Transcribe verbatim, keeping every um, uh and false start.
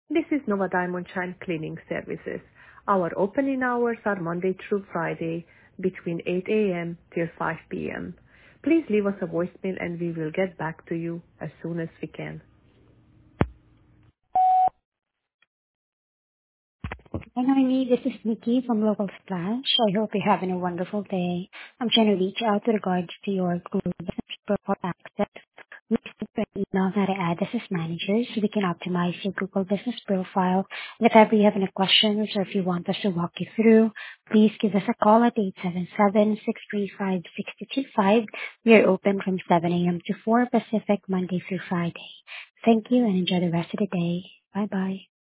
This is Nova Diamond Shine Cleaning Services. Our opening hours are Monday through Friday between eight a.m. till five p.m. Please leave us a voicemail and we will get back to you as soon as we can. Hi, Noemi. This is Nikki from Local Splash. I hope you're having a wonderful day. I'm trying to reach out with regards to your Google Business Profile access. We sent you an email that I add this as manager so we can optimize your Google Business Profile. And if ever you have any questions or if you want us to walk you through, please give us a call at eight seven seven, six three five, six two two five. We are open from seven a.m. to four Pacific, Monday through Friday. Thank you and enjoy the rest of the day. Bye-bye.